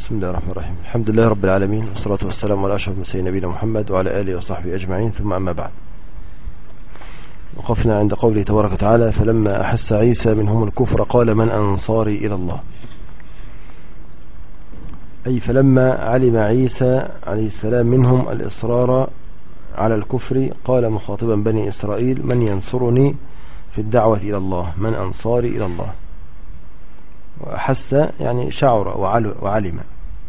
بسم الله الرحمن الرحيم. الحمد لله رب العالمين، والصلاة والسلام على أشرف المرسلين نبينا محمد وعلى آله وصحبه أجمعين، ثم أما بعد. وقفنا عند قوله تبارك وتعالى: فلما أحس عيسى منهم الكفر قال من أنصاري إلى الله. أي فلما علم عيسى عليه السلام منهم الإصرار على الكفر قال مخاطبا بني إسرائيل: من ينصرني في الدعوة إلى الله؟ من أنصاري إلى الله؟ وأحس يعني شعر وعلم.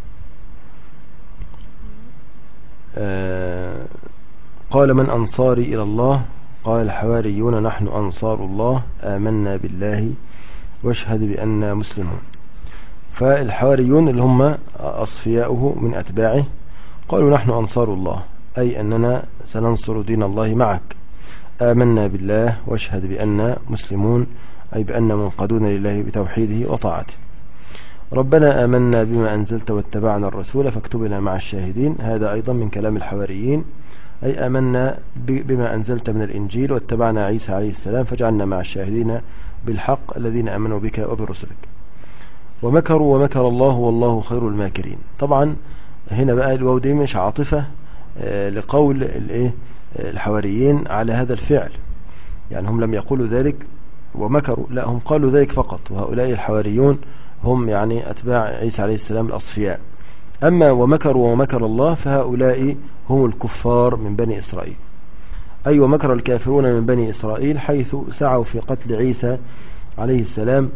قال من أنصاري إلى الله؟ قال الحواريون نحن أنصار الله آمنا بالله واشهد بأننا مسلمون. فالحواريون اللي هم أصفياؤه من أتباعه قالوا نحن أنصار الله، أي أننا سننصر دين الله معك. آمنا بالله واشهد بأننا مسلمون، أي بأننا منقادون لله بتوحيده وطاعته. ربنا آمنا بما أنزلت واتبعنا الرسول فاكتبنا مع الشاهدين. هذا أيضا من كلام الحواريين، أي آمنا بما أنزلت من الإنجيل واتبعنا عيسى عليه السلام فجعلنا مع الشاهدين بالحق الذين آمنوا بك وبرسلك. ومكروا ومكر الله والله خير الماكرين. طبعا هنا بقى الواو دي مش عاطفة لقول الحواريين على هذا الفعل، يعني هم لم يقولوا ذلك ومكروا، لا، هم قالوا ذلك فقط. وهؤلاء الحواريون هم يعني أتباع عيسى عليه السلام الأصفياء. أما ومكروا ومكر الله فهؤلاء هم الكفار من بني إسرائيل، أي ومكر الكافرون من بني إسرائيل حيث سعوا في قتل عيسى عليه السلام،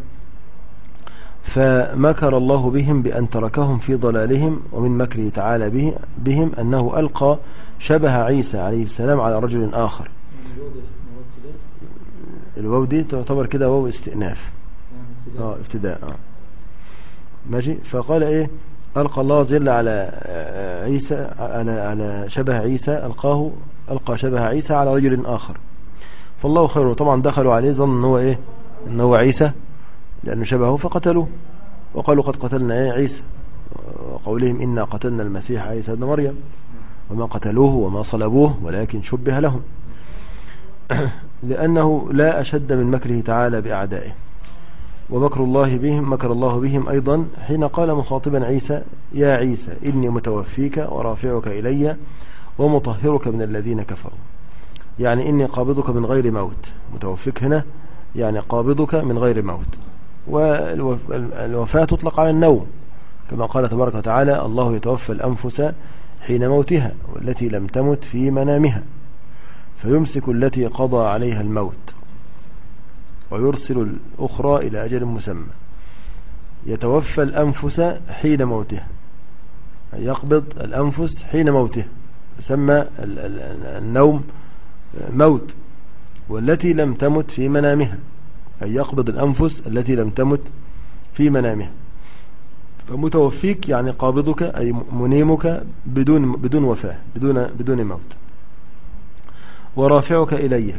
فمكر الله بهم بأن تركهم في ضلالهم. ومن مكره تعالى بهم أنه ألقى شبه عيسى عليه السلام على رجل آخر. الواو دي تعتبر كده واو استئناف، ابتداء. ماشي. فقال ألقى الله جل على عيسى على شبه عيسى، ألقى شبه عيسى على رجل آخر فالله خيره. طبعا دخلوا عليه ظن إن هو عيسى لأنه شبهه فقتلوه، وقالوا قد قتلنا عيسى، وقولهم إنا قتلنا المسيح عيسى ابن مريم وما قتلوه وما صلبوه ولكن شبه لهم، لأنه لا أشد من مكره تعالى بأعدائه. ومكر الله بهم أيضا حين قال مخاطبا عيسى: يا عيسى إني متوفيك ورافعك إلي ومطهرك من الذين كفروا. يعني إني قابضك من غير موت. متوفيك هنا يعني قابضك من غير موت. والوفاة تطلق على النوم، كما قال تبارك وتعالى: الله يتوفى الأنفس حين موتها والتي لم تمت في منامها فيمسك التي قضى عليها الموت ويرسل الأخرى إلى أجل مسمى. يتوفى الأنفس حين موتها، يقبض الأنفس حين موتها، يسمى النوم موت. والتي لم تمت في منامها، أي يقبض الأنفس التي لم تمت في منامها. فمتوفيك يعني قابضك، أي منيمك بدون وفاة، بدون موت. ورافعك إلي،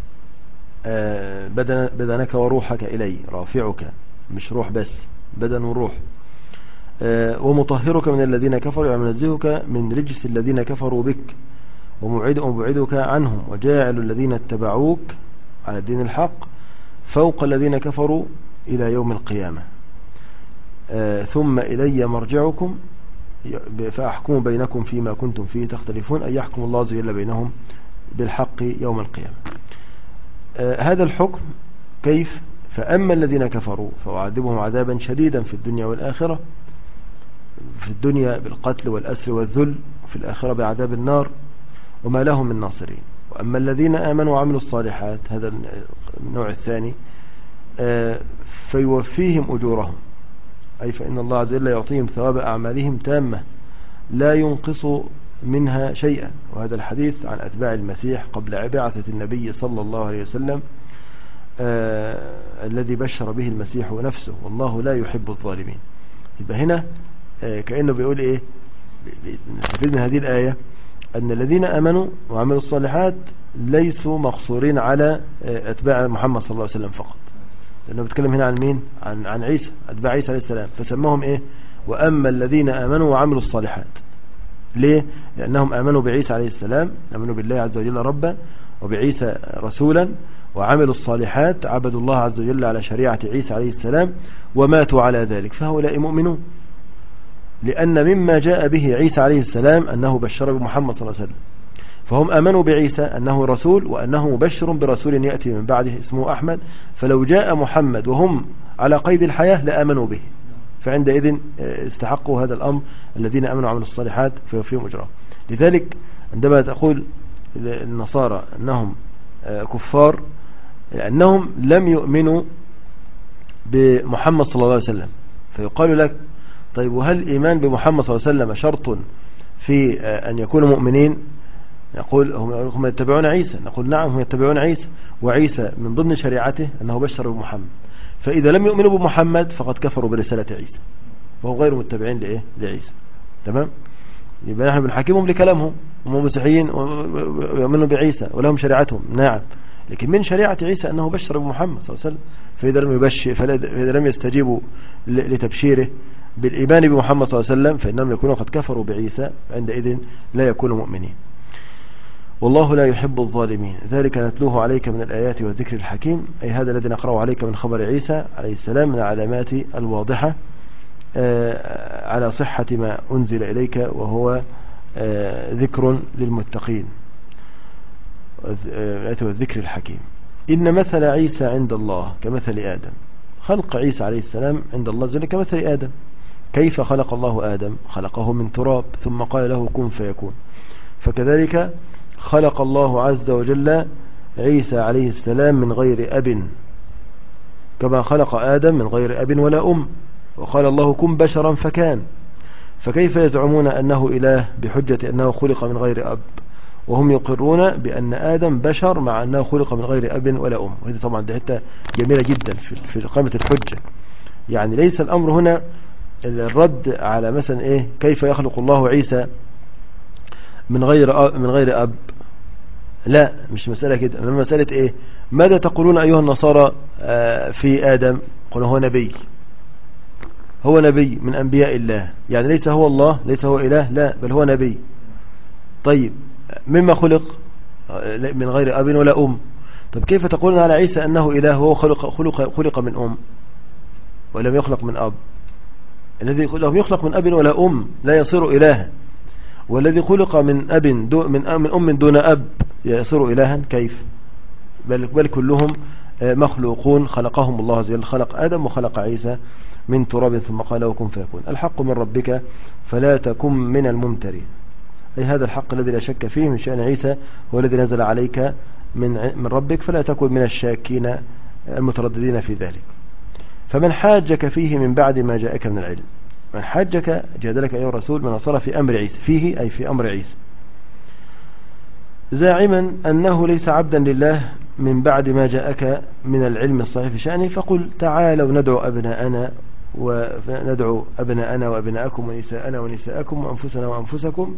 بدنك وروحك إلي، رافعك مش روح بس، بدن وروح. ومطهرك من الذين كفروا، يعني منزهك من رجس الذين كفروا بك، ومبعدك عنهم، وجاعل الذين اتبعوك على الدين الحق فوق الذين كفروا إلى يوم القيامة. ثم إلي مرجعكم فأحكم بينكم فيما كنتم فيه تختلفون، أي يحكم الله عز وجل بينهم بالحق يوم القيامة. هذا الحكم كيف؟ فأما الذين كفروا فأعذبهم عذابا شديدا في الدنيا والآخرة، في الدنيا بالقتل والأسر والذل، في الآخرة بعذاب النار وما لهم من ناصرين. وأما الذين آمنوا وعملوا الصالحات، هذا النوع الثاني، فيوفيهم أجورهم، أي فإن الله عز وجل يعطيهم ثواب أعمالهم تامة لا ينقص منها شيئا. وهذا الحديث عن أتباع المسيح قبل بعثة النبي صلى الله عليه وسلم، الذي بشر به المسيح نفسه: والله لا يحب الظالمين. يبقى هنا كأنه بيقول نستفيد من هذه الآية أن الذين آمنوا وعملوا الصالحات ليسوا مقصورين على أتباع محمد صلى الله عليه وسلم فقط، لأنه بيتكلم هنا عن مين؟ عن عيسى، أتباع عيسى عليه السلام. فسمهم وأما الذين آمنوا وعملوا الصالحات. ليه؟ لأنهم آمنوا بعيسى عليه السلام، آمنوا بالله عز وجل ربا وبعيسى رسولا، وعملوا الصالحات، عبدوا الله عز وجل على شريعة عيسى عليه السلام، وماتوا على ذلك، فهؤلاء مؤمنون. لأن مما جاء به عيسى عليه السلام أنه بشر بمحمد صلى الله عليه وسلم، فهم آمنوا بعيسى أنه رسول وأنه مبشر برسول يأتي من بعده اسمه أحمد، فلو جاء محمد وهم على قيد الحياة لآمنوا به، فعندئذ استحقوا هذا الأمر الذين آمنوا وعملوا الصالحات فيوفيهم أجرهم. لذلك عندما تقول النصارى أنهم كفار لأنهم لم يؤمنوا بمحمد صلى الله عليه وسلم، فيقال لك طيب وهل الإيمان بمحمد صلى الله عليه وسلم شرط في أن يكونوا مؤمنين؟ يقول هم يتبعون عيسى، نقول نعم هم يتبعون عيسى، وعيسى من ضمن شريعته أنه بشر بمحمد، فإذا لم يؤمنوا بمحمد فقد كفروا برسالة عيسى وهم غير متبعين لإيه؟ لعيسى. تمام؟ يبقى نحن بنحكمهم لكلامهم، هم مسيحيين ويؤمنوا بعيسى ولهم شريعتهم، نعم، لكن من شريعة عيسى أنه بشر بمحمد صلى الله عليه وسلم، فإذا لم يستجيبوا لتبشيره بالإيمان بمحمد صلى الله عليه وسلم فإنهم يكونوا قد كفروا بعيسى، عندئذ لا يكونوا مؤمنين. والله لا يحب الظالمين. ذلك نتلوه عليك من الآيات والذكر الحكيم، أي هذا الذي نقرأه عليك من خبر عيسى عليه السلام من العلامات الواضحة على صحة ما أنزل إليك، وهو ذكر للمتقين والذكر الحكيم. إن مثل عيسى عند الله كمثل آدم. خلق عيسى عليه السلام عند الله جل كمثل آدم. كيف خلق الله آدم؟ خلقه من تراب ثم قال له كن فيكون. فكذلك خلق الله عز وجل عيسى عليه السلام من غير أب، كما خلق آدم من غير أب ولا أم، وقال الله كن بشرا فكان. فكيف يزعمون أنه إله بحجة أنه خلق من غير أب، وهم يقرون بأن آدم بشر مع أنه خلق من غير أب ولا أم؟ وهذه طبعا دي حتة جميلة جدا في قامة الحجة. يعني ليس الأمر هنا الرد على مثلا إيه كيف يخلق الله عيسى من غير أب، لا مش مسألة كده، إنما مسألة إيه ماذا تقولون أيها النصارى في آدم؟ قلنا هو نبي من أنبياء الله، يعني ليس هو الله، ليس هو إله، لا بل هو نبي. طيب مما خلق؟ من غير أب ولا أم. طب كيف تقولون على عيسى أنه إله وهو خلق من أم ولم يخلق من أب؟ الذي لم يخلق من أب ولا أم لا يصير إلها، والذي خلق من أب من أم دون أب يصير إلها؟ كيف؟ بل كلهم مخلوقون خلقهم الله عز وجل، خلق آدم وخلق عيسى من تراب ثم قال له كن فيكون. الحق من ربك فلا تكن من الممترين، أي هذا الحق الذي لا شك فيه من شأن عيسى هو الذي نزل عليك من ربك، فلا تكن من الشاكين المترددين في ذلك. فمن حاجك فيه من بعد ما جاءك من العلم، من حاجك جادلك أيها الرسول من أصر في أمر عيسى، فيه أي في أمر عيسى، زاعما أنه ليس عبدا لله من بعد ما جاءك من العلم الصحيح في شأنه، فقل تعالوا ندعو أبناءنا وأبناءكم ونساءنا ونساءكم وأنفسنا وأنفسكم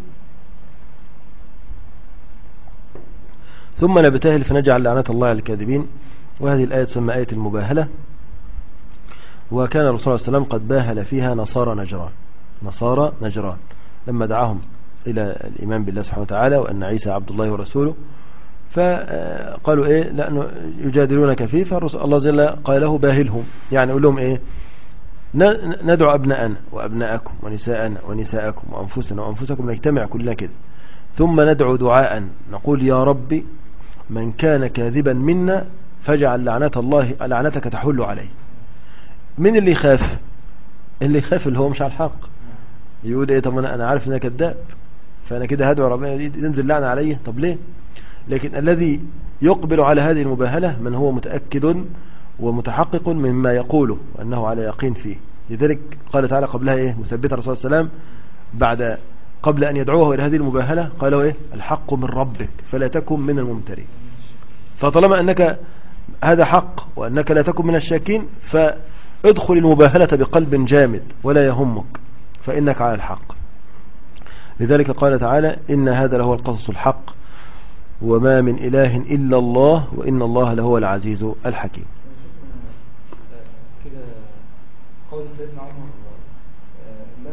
ثم نبتهل فنجعل لعنة الله على الكاذبين. وهذه الآية تسمى آية المباهلة، وكان الرسول صلى الله عليه وسلم قد باهل فيها نصارى نجران لما دعاهم إلى الإيمان بالله سبحانه وتعالى وأن عيسى عبد الله ورسوله، فقالوا إيه لأنه يجادلونك فيه، فالله جل قال له باهلهم، يعني يقول لهم إيه ندعو أبناءنا وأبناءكم ونساءنا ونساءكم وأنفسنا وأنفسكم، نجتمع كلنا كده، ثم ندعو دعاء نقول يا ربي من كان كاذبا منا فاجعل لعنتك تحل عليه. من اللي يخاف؟ اللي يخاف اللي هو مش على الحق، يقول ايه طب انا عارف ان انا كذاب فانا كده هدعو ربنا ينزل لعنة عليه، طب ليه؟ لكن الذي يقبل على هذه المباهلة من هو متأكد ومتحقق مما يقوله وأنه على يقين فيه. لذلك قال تعالى قبلها ايه مثبت الرسول صلى الله عليه وسلم قبل أن يدعوه إلى هذه المباهلة قالوا إيه الحق من ربك فلا تكن من الممترين. فطالما أنك هذا حق وأنك لا تكن من الشاكين فادخل المباهلة بقلب جامد ولا يهمك فإنك على الحق. لذلك قال تعالى إن هذا لهو القصص الحق وما من إله إلا الله وإن الله لهو العزيز الحكيم. كده قول سيدنا عمر لا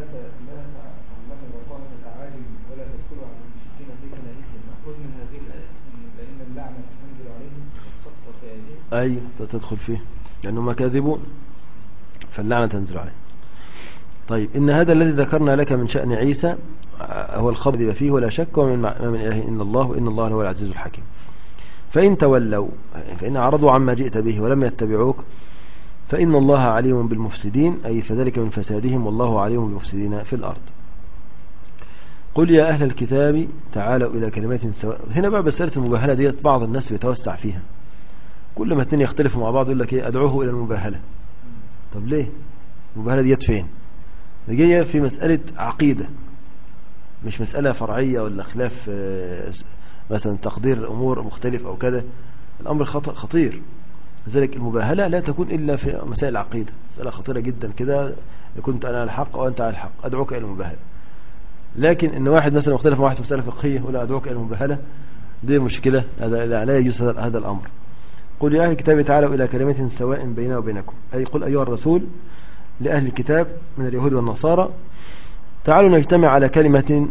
الأعالم ولا تدخلوا على المشركين في كنائسهم، مأخوذ من هذه الآية لأن اللعنة تنزل عليهم السقط في أيديهم. أي تدخل فيه لأنهم كاذبون فاللعنة تنزل عليهم. طيب إن هذا الذي ذكرنا لك من شأن عيسى هو الخبر فيه ولا شك، ومن ما من إله إلا الله، وإن الله هو العزيز الحكيم. فإن تولوا، فإن أعرضوا عما جئت به ولم يتبعوك، فإن الله عليم بالمفسدين، أي فذلك من فسادهم، والله عليم بالمفسدين في الأرض. قل يا أهل الكتاب تعالوا إلى كلمات سواء. هنا بقى مسألة المباهلة ديت بعض الناس بيتوسع فيها، كل ما اتنين يختلفوا مع بعض يقول لك ايه، أدعوه إلى المباهلة. طب ليه المباهلة ديت فين؟ جاية في مسألة عقيدة، مش مسألة فرعية ولا خلاف مثلا تقدير أمور مختلف أو كذا. الأمر خطير، لذلك المباهلة لا تكون إلا في مسائل العقيدة، مسألة خطيرة جدا كده، كنت أنا على الحق وأنت على الحق أدعوك إلى المباهلة. لكن إن واحد مثلا مختلف مع واحد في مسألة فقهية ولا أدعوك إلى المباهلة، دي مشكلة، هذا لا يجوز هذا الأمر. قل يا أهل الكتاب تعالوا إلى كلمة سواء بيننا وبينكم، أي قل أيها الرسول لأهل الكتاب من اليهود والنصارى، تعالوا نجتمع على كلمة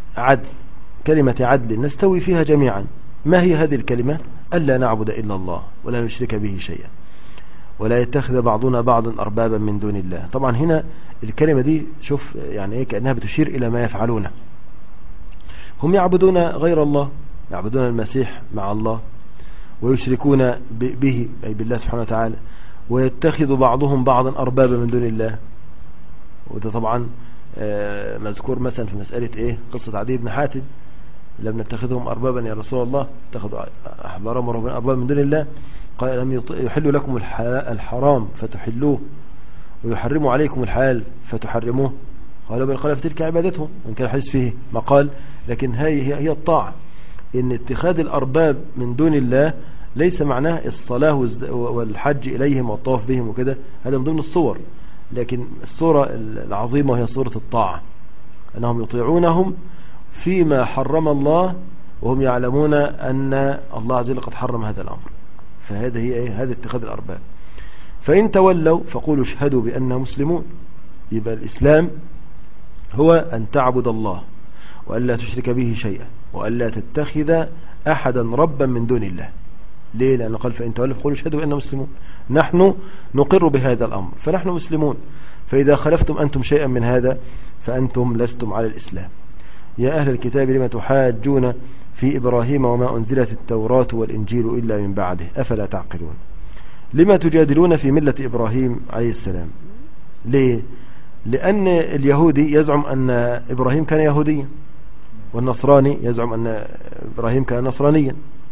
عدل نستوي فيها جميعا. ما هي هذه الكلمة؟ ألا نعبد إلا الله ولا نشرك به شيئا ولا يتخذ بعضنا بعضا أربابا من دون الله. طبعا هنا الكلمة دي شوف يعني إيه، كأنها بتشير إلى ما يفعلونه. هم يعبدون غير الله، يعبدون المسيح مع الله، ويشركون به أي بالله سبحانه وتعالى، ويتخذ بعضهم بعضا أربابا من دون الله. وده طبعا مذكور مثلا في مسألة إيه، قصة عدي بن حاتم، لم نتخذهم أربابا يا رسول الله، اتخذوا أحبارهم أربابا من دون الله، قال لم يحل لكم الحرام فتحلوه ويحرموا عليكم الحلال فتحرموه، قالوا بل قال فتلك عبادتهم، وإن كان الحديث فيه مقال، لكن هي الطاعة. إن اتخاذ الأرباب من دون الله ليس معناه الصلاة والحج إليهم والطواف بهم وكده، هذا من ضمن الصور، لكن الصورة العظيمة هي صورة الطاعة، أنهم يطيعونهم فيما حرم الله وهم يعلمون أن الله عز وجل قد حرم هذا الأمر. فهذا هي إيه؟ هذا اتخاذ الأرباب. فإن تولوا فقولوا اشهدوا بأننا مسلمون. يبقى الإسلام هو أن تعبد الله وألا تشرك به شيئا وألا تتخذ أحدا ربا من دون الله. ليه؟ لأنه قال فإن تولوا فقولوا اشهدوا بأننا مسلمون، نحن نقر بهذا الأمر فنحن مسلمون. فإذا خلفتم أنتم شيئا من هذا فأنتم لستم على الإسلام. يا أهل الكتاب لما تحاجون في إبراهيم وما أنزلت التوراة والإنجيل إلا من بعده أفلا تعقلون. لما تجادلون في ملة إبراهيم عليه السلام. ليه؟ لأن اليهودي يزعم أن إبراهيم كان يهوديا، والنصراني يزعم أن إبراهيم كان نصرانيا،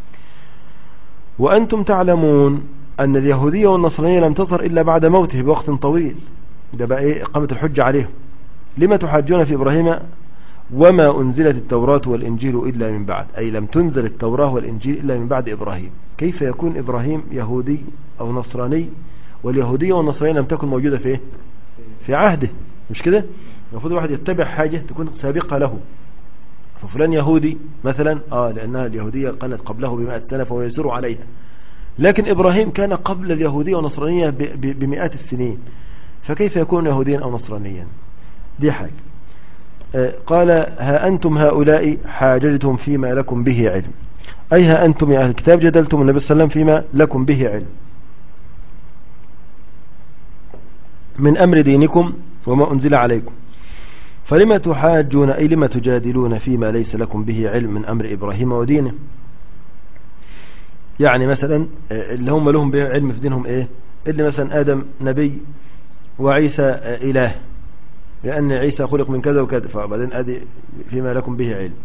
وأنتم تعلمون أن اليهودية والنصرانية لم تظهر إلا بعد موته بوقت طويل. ده بقى إيه؟ إقامة الحجة عليهم. لما تحاجون في إبراهيم وما أنزلت التوراة والإنجيل إلا من بعد، أي لم تنزل التوراة والإنجيل إلا من بعد إبراهيم. كيف يكون إبراهيم يهودي أو نصراني واليهودية والنصرانية لم تكن موجودة في عهده؟ مش كده؟ المفروض الواحد يتبع حاجة تكون سابقة له. ففلان يهودي مثلا لأنها اليهودية كانت قبله ب100 سنة فهو يسير عليها، لكن إبراهيم كان قبل اليهودية والنصرانية ب100 السنين، فكيف يكون يهوديا أو نصرانيا؟ دي حاجة. قال ها أنتم هؤلاء حاججتم فيما لكم به علم، أي ها أنتم يا أهل الكتاب جدلتم النبي صلى الله عليه وسلم فيما لكم به علم من أمر دينكم وما أنزل عليكم، فلما تحاجون أي لما تجادلون فيما ليس لكم به علم من أمر إبراهيم ودينه. يعني مثلا اللي هم لهم به علم في دينهم إيه؟ اللي مثلا آدم نبي وعيسى إله، لأن عيسى خلق من كذا وكذا، فبعدين أدي فيما لكم به علم،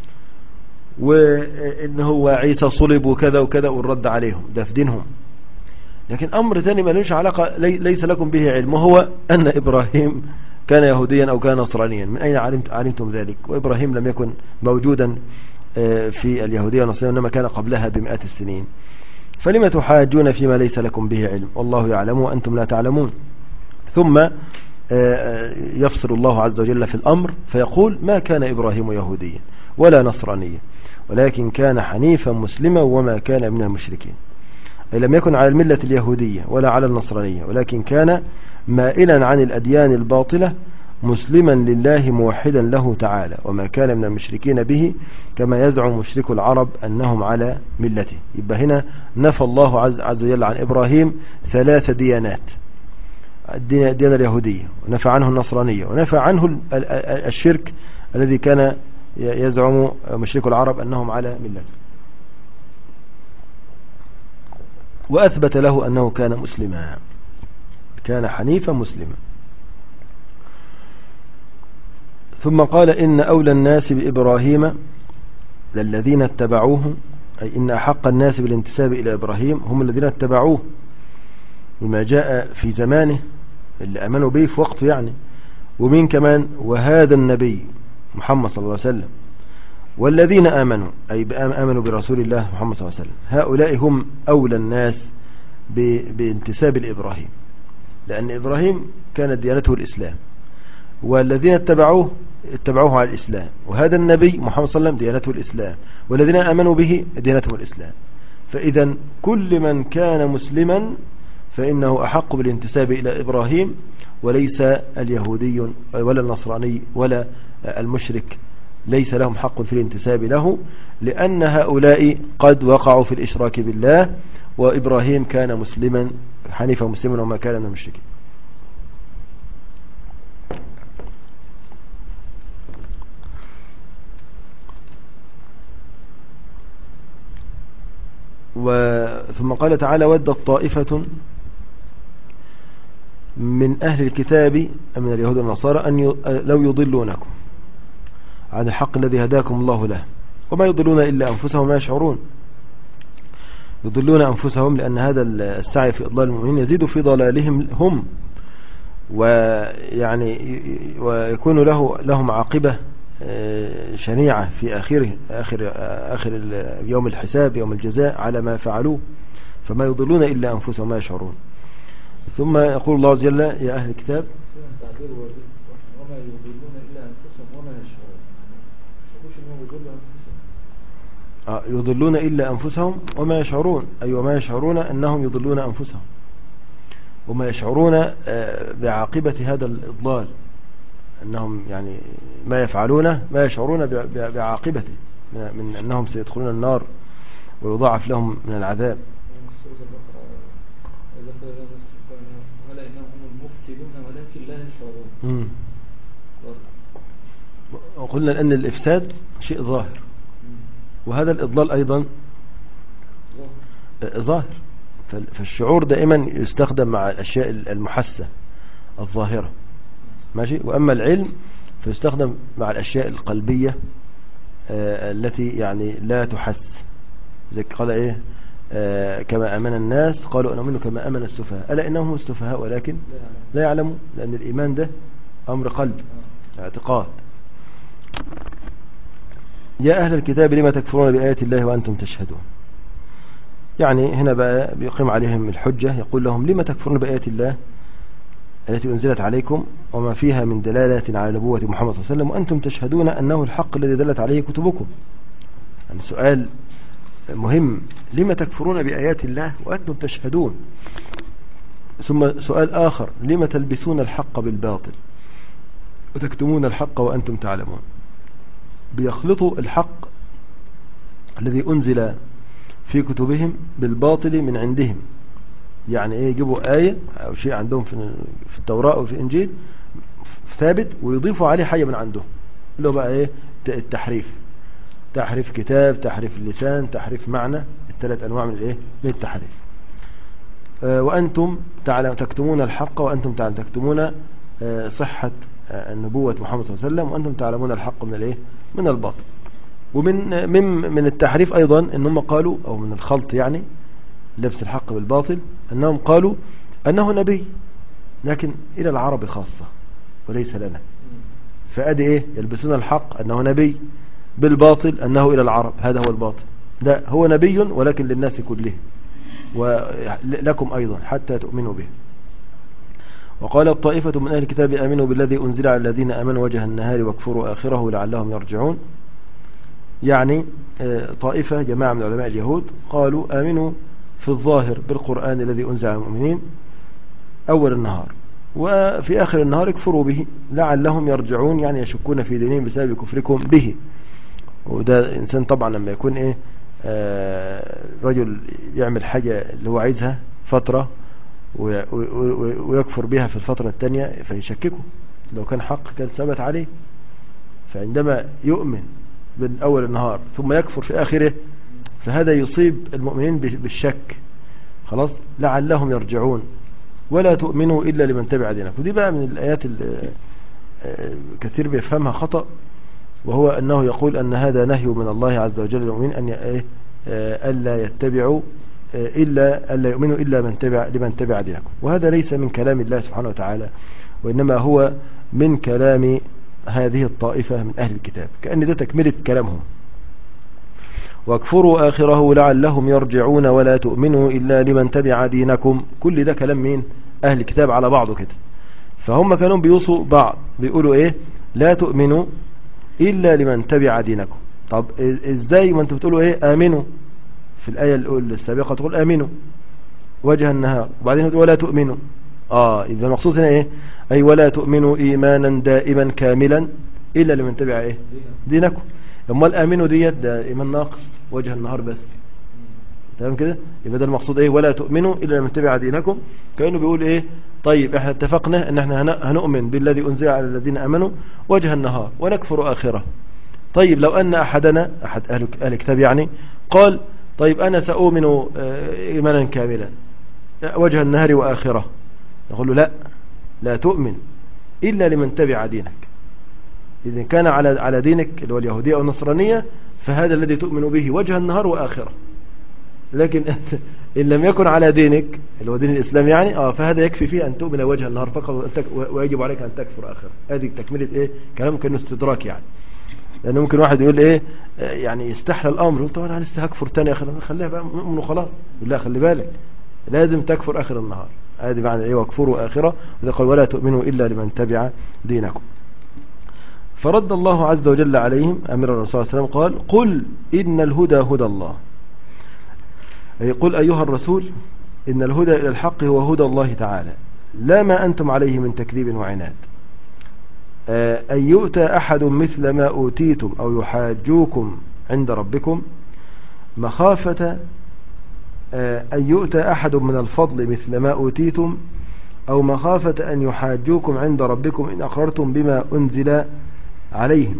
وإن هو عيسى صلب وكذا وكذا والرد عليهم، ده في دينهم. لكن أمر ثاني ما ليش علاقة، ليس لكم به علم، وهو أن إبراهيم كان يهوديا أو كان نصرانيا. من أين علمتم ذلك؟ وإبراهيم لم يكن موجودا في اليهودية والنصرانية، إنما كان قبلها ب100 السنين. فلما تحاجون فيما ليس لكم به علم والله يعلم وأنتم لا تعلمون. ثم يفصل الله عز وجل في الأمر فيقول ما كان إبراهيم يهوديا ولا نصرانيا ولكن كان حنيفا مسلما وما كان من المشركين. أي لم يكن على الملة اليهودية ولا على النصرانية، ولكن كان مائلا عن الأديان الباطلة مسلما لله موحدا له تعالى، وما كان من المشركين به كما يزعم مشرك العرب أنهم على ملته. يبقى هنا نفى الله عز وجل عن إبراهيم 3 ديانات، الديانة اليهودية، ونفى عنه النصرانية، ونفى عنه الشرك الذي كان يزعم مشرك العرب أنهم على ملته، وأثبت له أنه كان مسلما، كان حنيفا مسلما. ثم قال إن أولى الناس بإبراهيم للذين اتبعوه، أي إن أحق الناس بالانتساب إلى إبراهيم هم الذين اتبعوه وما جاء في زمانه اللي أمنوا به في وقته يعني، ومين كمان؟ وهذا النبي محمد صلى الله عليه وسلم، والذين آمنوا أي آمنوا برسول الله محمد صلى الله عليه وسلم، هؤلاء هم أولى الناس بانتساب لإبراهيم، لأن إبراهيم كانت ديانته الإسلام، والذين اتبعوه على الإسلام، وهذا النبي محمد صلى الله عليه وسلم ديانته الإسلام، والذين آمنوا به ديانته الإسلام. فإذا كل من كان مسلما فإنه أحق بالانتساب إلى إبراهيم، وليس اليهودي ولا النصراني ولا المشرك ليس لهم حق في الانتساب له، لأن هؤلاء قد وقعوا في الإشراك بالله، وإبراهيم كان مسلما حنيفا مسلما وما كان من المشركين. ثم قال تعالى ودت طائفة من أهل الكتاب من اليهود والنصارى أن لو يضلونكم عن الحق الذي هداكم الله له وما يضلون إلا أنفسهم ما يشعرون. يضلون أنفسهم لأن هذا السعي في إضلال المؤمنين يزيد في ضلالهم هم، ويعني ويكون لهم عاقبة شنيعة في آخر يوم الحساب يوم الجزاء على ما فعلوه، فما يضلون إلا أنفسهم ما يشعرون. ثم يقول الله عز وجل يا أهل الكتاب وما يضلون إلا أنفسهم وما يشعرون، يضلون إلا أنفسهم وما يشعرون، أي وما يشعرون أنهم يضلون أنفسهم، وما يشعرون بعاقبة هذا الإضلال، أنهم يعني ما يفعلونه ما يشعرون بعاقبته من أنهم سيدخلون النار ويضاعف لهم من العذاب. ولا إنهم المفسدون ولكن لا يشعرون. وقلنا أن الإفساد شيء ظاهر، وهذا الإضلال أيضا ظاهر، فالشعور دائما يستخدم مع الأشياء المحسة الظاهرة، ماشي. وأما العلم فيستخدم مع الأشياء القلبية التي يعني لا تحس، زي قال إيه كما آمن الناس قالوا نؤمن كما آمن السفهاء ألا إنهم السفهاء ولكن لا يعلمون، لأن الإيمان ده أمر قلب اعتقاد. يا أهل الكتاب لما تكفرون بآيات الله وأنتم تشهدون، يعني هنا بقى بيقيم عليهم الحجة، يقول لهم لما تكفرون بآيات الله التي أنزلت عليكم وما فيها من دلالة على نبوة محمد صلى الله عليه وسلم وأنتم تشهدون أنه الحق الذي دلت عليه كتبكم. يعني سؤال مهم، لما تكفرون بآيات الله وأنتم تشهدون؟ ثم سؤال آخر، لما تلبسون الحق بالباطل وتكتمون الحق وأنتم تعلمون؟ بيخلطوا الحق الذي أنزل في كتبهم بالباطل من عندهم، يعني ايه، يجيبوا آية أو شيء عندهم في التوراة أو في الإنجيل ثابت ويضيفوا عليه حاجة من عندهم، اللي هو بقى ايه، التحريف، تحريف كتاب، تحريف اللسان، تحريف معنى، الثلاث أنواع من الايه، من التحريف. وأنتم تكتمون الحق وأنتم تكتمون صحة النبوة محمد صلى الله عليه وسلم وأنتم تعلمون الحق من الايه، من الباطل. ومن التحريف أيضا أنهم قالوا، أو من الخلط يعني لبس الحق بالباطل، أنهم قالوا أنه نبي لكن إلى العرب خاصة وليس لنا، فأدي إيه، يلبسون الحق أنه نبي بالباطل أنه إلى العرب، هذا هو الباطل. لا، هو نبي ولكن للناس كلهم ولكم أيضا حتى تؤمنوا به. وقال الطائفة من أهل الكتاب آمنوا بالذي أنزل على الذين آمنوا وجه النهار واكفروا آخره لعلهم يرجعون. يعني طائفة جماعة من علماء اليهود قالوا آمنوا في الظاهر بالقرآن الذي أنزل على المؤمنين أول النهار، وفي آخر النهار اكفروا به لعلهم يرجعون، يعني يشكون في دينهم بسبب كفركم به. وده إنسان طبعا لما يكون رجل يعمل حاجة اللي هو عايزها فترة ويكفر بها في الفترة الثانية فيشككه. لو كان حق كان ثبت عليه. فعندما يؤمن من أول النهار ثم يكفر في آخره فهذا يصيب المؤمنين بالشك. خلاص لعلهم يرجعون ولا تؤمنوا إلا لمن تبع دينكم. ودي بقى من الآيات اللي كثير بيفهمها خطأ، وهو أنه يقول أن هذا نهي من الله عز وجل للمؤمنين أن ألا يتبعوا ألا يؤمنوا إلا لمن تبع دينكم. وهذا ليس من كلام الله سبحانه وتعالى، وإنما هو من كلام هذه الطائفة من أهل الكتاب، كأن ده تكملة كلامهم. واكفروا آخره لعلهم يرجعون ولا تؤمنوا إلا لمن تبع دينكم. كل ده كلام مين؟ أهل الكتاب على بعضه كده. فهم كانوا بيوصوا بعض بيقولوا إيه؟ لا تؤمنوا إلا لمن تبع دينكم. طب إزاي ما أنتم بتقولوا إيه؟ آمنوا في الآية السابقة تقول آمنوا وجه النهار، وبعدين تقول ولا تؤمنوا. إذا المقصود هنا إيه؟ أي ولا تؤمنوا إيمانا دائما كاملا إلا لمن تبع إيه؟ دينكم. لما الآمنوا ديت ده إيمان ناقص وجه النهار بس. تمام كده؟ يبقى ده المقصود إيه؟ ولا تؤمنوا إلا لمن تبع دينكم. كأنه بيقول إيه؟ طيب إحنا اتفقنا إن إحنا هنؤمن بالذي أنزل على الذين آمنوا وجه النهار ونكفر آخره. طيب لو أن أحدنا أحد أهل الكتاب يعني قال طيب أنا سأؤمن إيمانا كاملا وجه النهار وآخره، نقول له لا تؤمن إلا لمن تبع دينك. إذا كان على دينك اللي هو اليهودية أو النصرانية فهذا الذي تؤمن به وجه النهار وآخره. لكن إن لم يكن على دينك اللي هو دين الإسلام يعني فهذا يكفي فيه أن تؤمن وجه النهار فقط ويجب عليك أن تكفر آخره. هذه تكملة إيه؟ كلام كأنه استدراك يعني. لأنه ممكن واحد يقول إيه يعني يستحلى الأمر يقول طبعا أنا لسه هكفر تاني خليها بقى مؤمن وخلاص. لا خلي بالك لازم تكفر آخر النهار. هذه معنى إيه؟ واكفروا آخره. وذا قال ولا تؤمنوا إلا لمن تبع دينكم. فرد الله عز وجل عليهم أمر الرسول صلى الله عليه وسلم قال قل إن الهدى هدى الله، أي قل أيها الرسول إن الهدى إلى الحق هو هدى الله تعالى لا ما أنتم عليه من تكذيب وعناد. أن يؤتى أحد مثل ما أوتيتم أو يحاجوكم عند ربكم مخافة أن يؤتى أحد من الفضل مثل ما أوتيتم أو مخافة أن يحاجوكم عند ربكم إن أقررتم بما أنزل عليهم.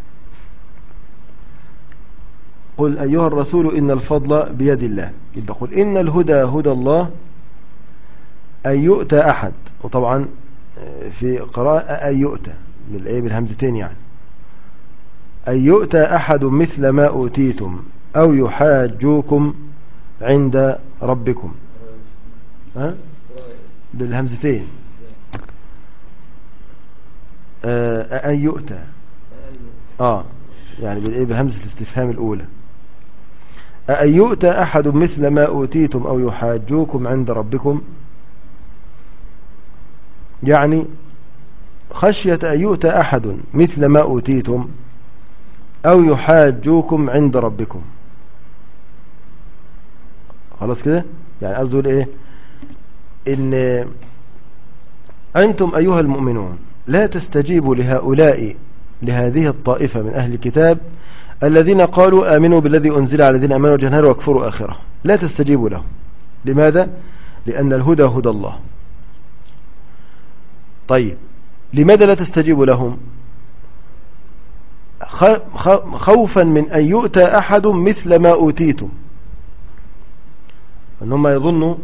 قل أيها الرسول إن الفضل بيد الله. يبقى قل إن الهدى هدى الله أن يؤتى أحد، وطبعا في قراءة أن يؤتى بالهمزتين يعني أن يؤتى أحد مثل ما أوتيتم أو يحاجوكم عند ربكم بالهمزتين. أن يؤتى يعني بهمزة الاستفهام الأولى. أن يؤتى أحد مثل ما أوتيتم أو يحاجوكم عند ربكم، يعني خشية أن يؤتى أحد مثل ما أوتيتم أو يحاجوكم عند ربكم. خلاص كده يعني قصده إيه؟ إن أنتم أيها المؤمنون لا تستجيبوا لهؤلاء لهذه الطائفة من أهل الكتاب الذين قالوا آمنوا بالذي أنزل على الذين آمنوا وجه النهار واكفروا آخره. لا تستجيبوا لهم. لماذا؟ لأن الهدى هدى الله. طيب لماذا لا تستجيبوا لهم؟ خوفا من أن يؤتى أحد مثل ما أوتيتم، أنهم يظنوا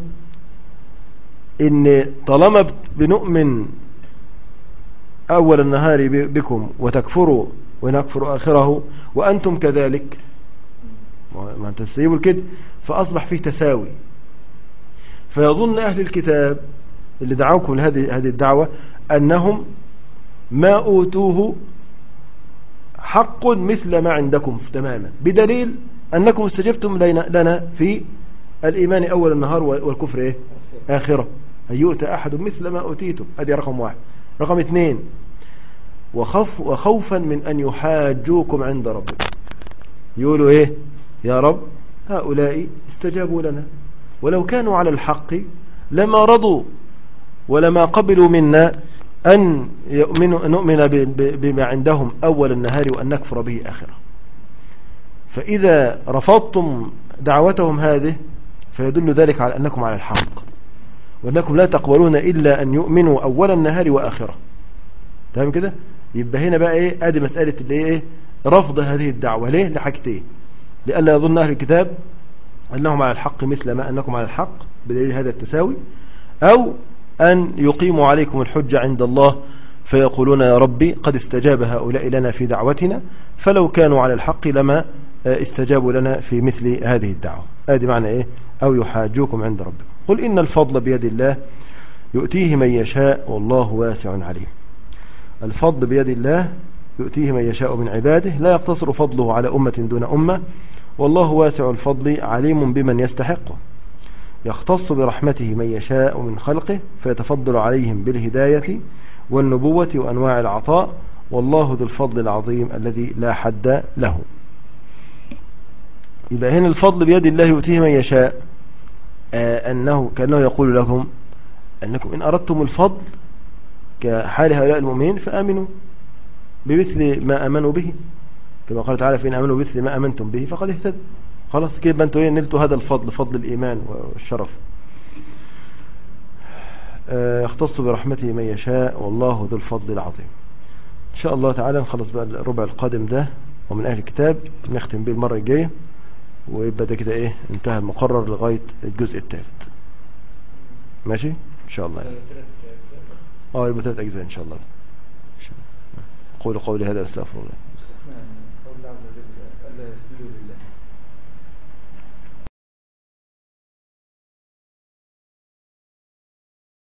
إن طالما بنؤمن أول النهار بكم وتكفروا ونكفر آخره وأنتم كذلك ما تستجيبوا الكذب، فأصبح فيه تساوي. فيظن أهل الكتاب اللي دعوكم لهذه الدعوة أنهم ما أوتوه حق مثل ما عندكم تماما، بدليل أنكم استجبتم لنا في الإيمان أول النهار والكفر إيه؟ آخرة. أن يؤتى أحد مثل ما أوتيتم. هذه رقم واحد. رقم اثنين وخوفا من أن يحاجوكم عند ربكم، يقولوا إيه يا رب هؤلاء استجابوا لنا ولو كانوا على الحق لما رضوا ولما قبلوا منا أن نؤمن بما عندهم أول النهار وأن نكفر به آخرة. فإذا رفضتم دعوتهم هذه فيدل ذلك على أنكم على الحق، وأنكم لا تقبلون إلا أن يؤمنوا أول النهار وآخره. تمام كده؟ يبقى هنا بقى إيه؟ أدي مسألة اللي إيه؟ رفض هذه الدعوة. ليه؟ لحاجتين: لئلا يظن أهل الكتاب أنهم على الحق مثل ما أنكم على الحق بدليل هذا التساوي، أو أن يقيموا عليكم الحجة عند الله فيقولون يا ربي قد استجاب هؤلاء لنا في دعوتنا، فلو كانوا على الحق لما استجابوا لنا في مثل هذه الدعوة. هذه معنى إيه؟ أو يحاجوكم عند ربكم. قل إن الفضل بيد الله يؤتيه من يشاء والله واسع عليم. الفضل بيد الله يؤتيه من يشاء من عباده، لا يقتصر فضله على أمة دون أمة، والله واسع الفضل عليم بمن يستحقه، يختص برحمته من يشاء من خلقه فيتفضل عليهم بالهداية والنبوة وأنواع العطاء، والله ذو الفضل العظيم الذي لا حد له. يبقى هنا الفضل بيد الله يؤتيه من يشاء، كأنه يقول لهم أنكم إن أردتم الفضل كحال هؤلاء المؤمنين فآمنوا بمثل ما آمنوا به، كما قال تعالى فإن آمنوا بمثل ما آمنتم به فقد اهتدوا. خلاص كده أنتوا نلتوا هذا الفضل، فضل الإيمان والشرف. يختص برحمته من يشاء والله ذو الفضل العظيم. إن شاء الله تعالى نخلص بقى الربع القادم ده ومن أهل الكتاب، نختم به المرة الجاية، ويبقى ده كده إيه انتهى المقرر لغاية الجزء الثالث. ماشي إن شاء الله يعني. يبقى 3 أجزاء إن شاء الله. قولوا قولي هذا، استغفر الله.